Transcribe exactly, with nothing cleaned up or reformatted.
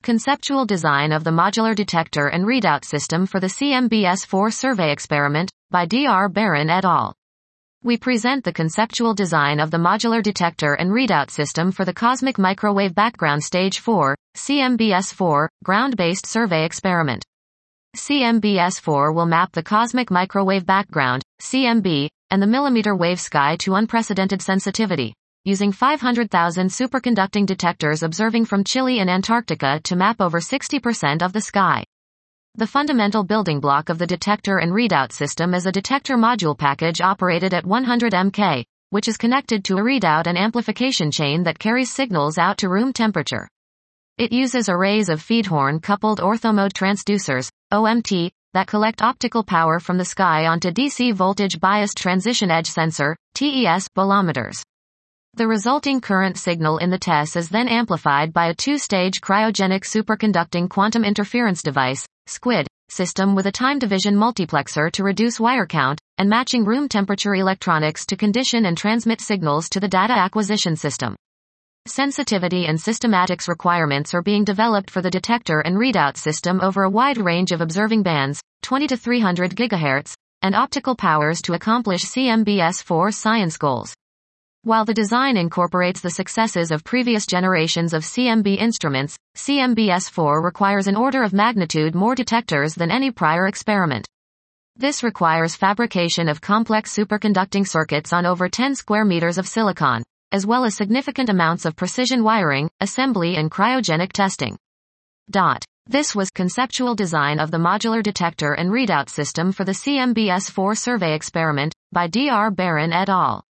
Conceptual design of the modular detector and readout system for the C M B S four survey experiment, by D R Barron et al. We present the conceptual design of the modular detector and readout system for the Cosmic Microwave Background Stage four, C M B S four, ground-based survey experiment. C M B S four will map the cosmic microwave background, C M B, and the millimeter wave sky to unprecedented sensitivity, using five hundred thousand superconducting detectors observing from Chile and Antarctica to map over sixty percent of the sky. The fundamental building block of the detector and readout system is a detector module package operated at one hundred megahertz per second, which is connected to a readout and amplification chain that carries signals out to room temperature. It uses arrays of feedhorn-coupled orthomode transducers, O M T, that collect optical power from the sky onto D C voltage biased transition edge sensor, T E S, bolometers. The resulting current signal in the T E S is then amplified by a two-stage cryogenic superconducting quantum interference device, SQUID, system with a time division multiplexer to reduce wire count, and matching room temperature electronics to condition and transmit signals to the data acquisition system. Sensitivity and systematics requirements are being developed for the detector and readout system over a wide range of observing bands, twenty to three hundred gigahertz, and optical powers to accomplish C M B S four science goals. While the design incorporates the successes of previous generations of C M B instruments, C M B S four requires an order of magnitude more detectors than any prior experiment. This requires fabrication of complex superconducting circuits on over ten square meters of silicon, as well as significant amounts of precision wiring, assembly and cryogenic testing. Dot. This was conceptual design of the modular detector and readout system for the C M B S four survey experiment, by D R Barron et al.